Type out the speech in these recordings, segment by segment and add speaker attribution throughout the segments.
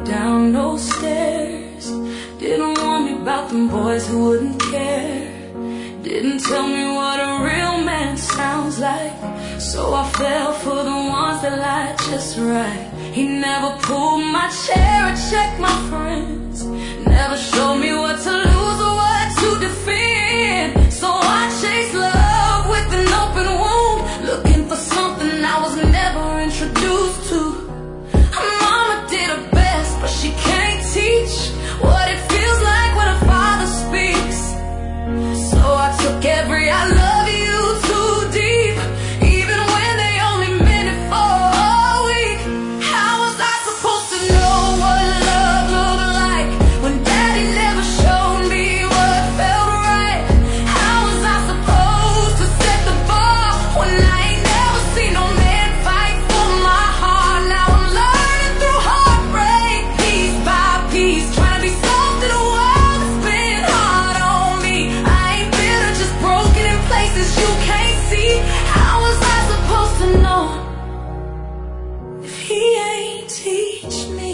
Speaker 1: down those stairs. Didn't warn me about them boys who wouldn't care. Didn't tell me what a real man sounds like. So I fell for the ones that lied just right. He never pulled my chair or checked my friends. Never showed me what to lose or what to defend. So I chased love with an open wound, looking for something I was never introduced to. Mama did her best, but she can't teach what it feels like when a father speaks. So I took every I love you too deep, even when they only meant it for a week. How was I supposed to know what love looked like when Daddy never showed me what felt right? How was I supposed to set the bar when I ain't never seen no man fight for my heart? Now I'm learning through heartbreak, piece by piece, trying to be soft in a world that's been hard on me. I ain't bitter, just broken in places you can't see. How was I supposed to know if he ain't teach me?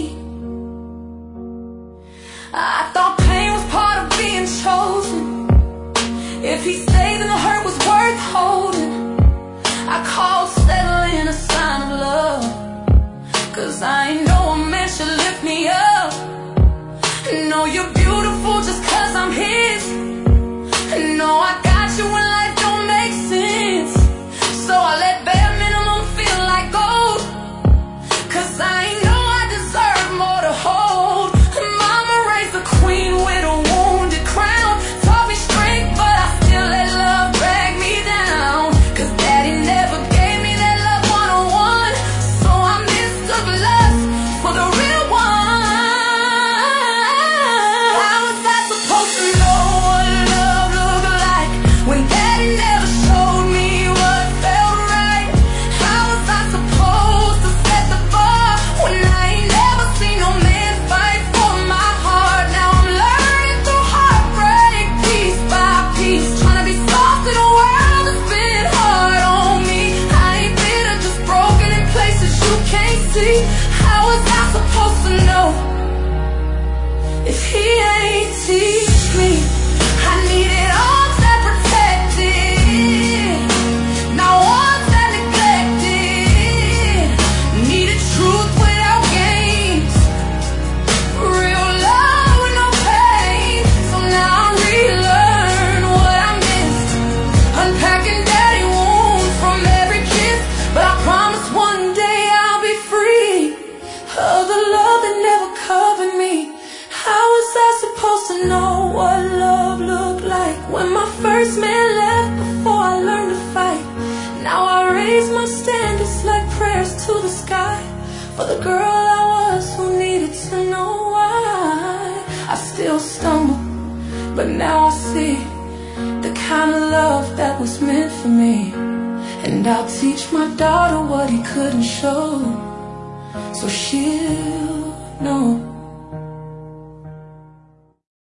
Speaker 1: I thought pain was part of being chosen. If he stayed, then the hurt was worth holding. I called settling a sign of love, 'cause I ain't know a man should lift me up. No, you're beautiful just 'cause I'm his. No, I got you when life don't make sense. So I let bare minimum feel like gold, 'cause I ain't know I deserve more to hold. Mama raised a queen with a wounded crown, taught me strength, but I still let love drag me down. 'Cause Daddy never gave me that love one-on-one, so I mistook lust for the real one. How was I supposed to know what love looked like when Daddy never showed me what felt right? How was I supposed to set the bar when I ain't never seen no man fight for my heart? Now I'm learning through heartbreak, piece by piece, trying to be soft in a world that's been hard on me. I ain't bitter, just broken in places you can't see. How was I supposed to know if he ain't teach me? I needed arms that protected, not ones that neglected. Needed truth without games, real love with no pain. So now I relearn what I missed, unpacking daddy wounds from every kiss. But I promise one day I'll be free of the love that never covered me. How was I supposed to know what love looked like when my first man left before I learned to fight? Now I raise my standards like prayers to the sky for the girl I was who needed to know why. I still stumble, but now I see the kind of love that was meant for me. And I'll teach my daughter what he couldn't show, so she'll know.